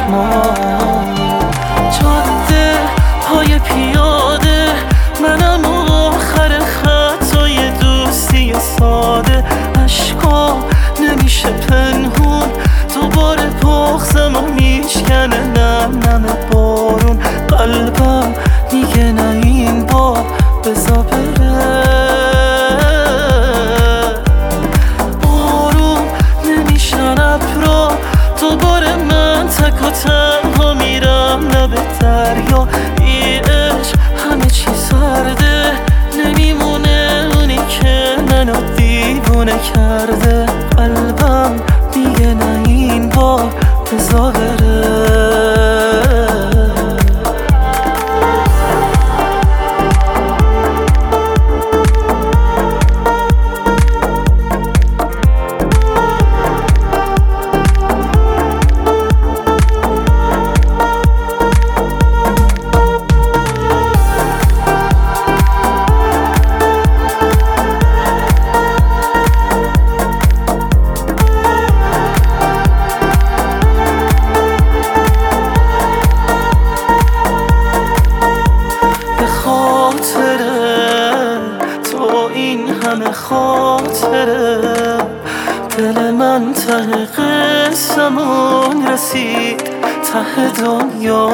ما جاده های پیاده، منم آخر خطای دوستی ساده. عشقا نمیشه پنهون، دوباره بغضم و میشکنه نم نم بارون. قلبم میگه نه این بار بزا بره. آروم نمیشن ابرا، دوباره من تک و تنها میرم لب دریا. ای عشق همه چی سرده، نمیمونه اونی که منو دیوونه کرده. قلبم میگه نه این بار بزا بره. همه خاطره دل من ته قسمون رسید، ته دنیا.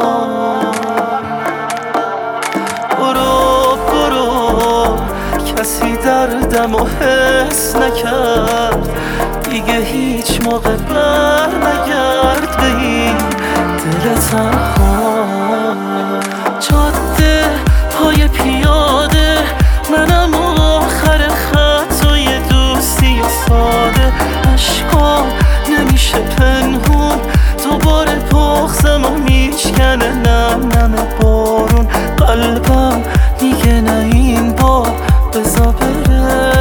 برو برو کسی دردم و حس نکرد، دیگه هیچ موقع بر نگرد به این دل تنها. جاده های پیاده، منم آخر خطای دوستی ساده. عشقا نمیشه پنهون، دوباره بغضم و میشکنه نم نم بارون. قلبم میگه نه این بار بزا بره.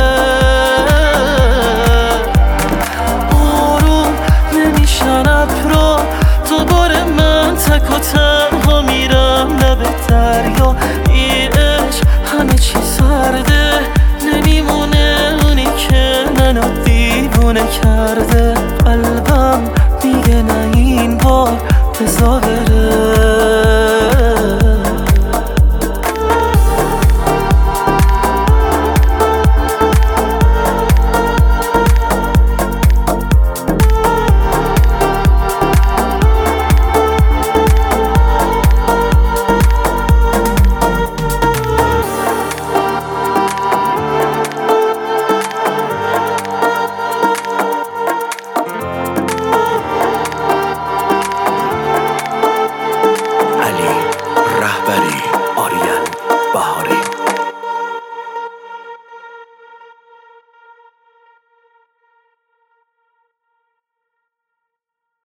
آروم نمیشن ابرا، دوباره من تک و تنها میرم لب دریا.